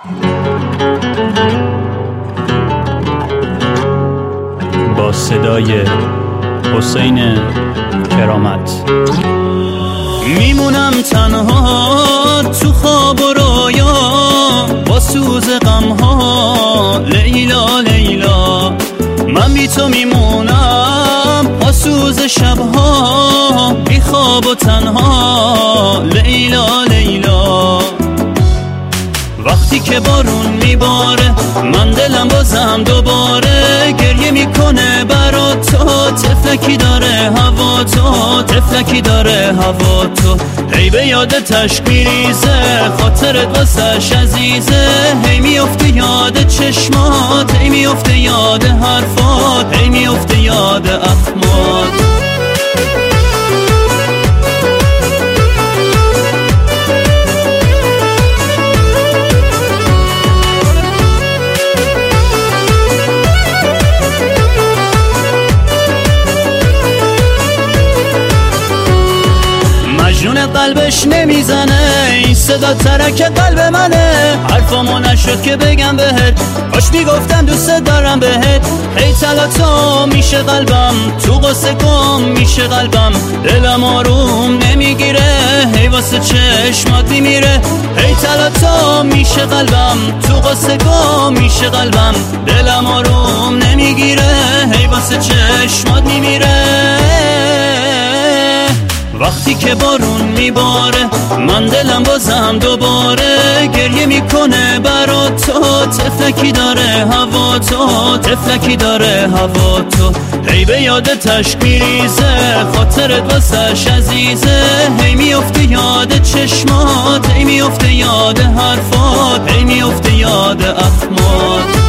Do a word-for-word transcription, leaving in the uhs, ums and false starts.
با صدای حسین کرامت. میمونم تنها تو خواب و رویا با سوز غمها، لیلا لیلا من بی تو میمونم با سوز شبها، بی خواب و تنها، لیلا لیلا. وقتی که بارون میباره من دلم بازم دوباره گریه میکنه برا تو، تفلکی داره هوا تو، تفلکی داره هوا تو. هی به یاد تشک میریزه خاطرت واسش عزیزه، هی میفته یاد چشمات، هی میفته یاد حرفات، هی میفته یاد اخمات. مجنون قلبش نمیزنه این صدا ترک قلب منه، حرفامو نشد که بگم بهت، کاش میگفتم دوست دارم بهت. هی تلا تو میشه قلبم، تو قصه گم میشه قلبم، دلم آروم نمیگیره، هی واسه چشمات میمیره. هی تلا تو میشه قلبم، تو قصه گم میشه قلبم، دلم آروم نمیگیره، هی واسه چشمات میمیره. وقتی که بارون میباره من دلم بازم دوباره گریه میکنه برا تو، تفلکی داره هوا تو، تفلکی داره هوا تو. هی به یاد تشک میریزه خاطرت واسش عزیزه، هی میفته یاد چشمات، هی میفته یاد حرفات، هی میفته یاد اخمات.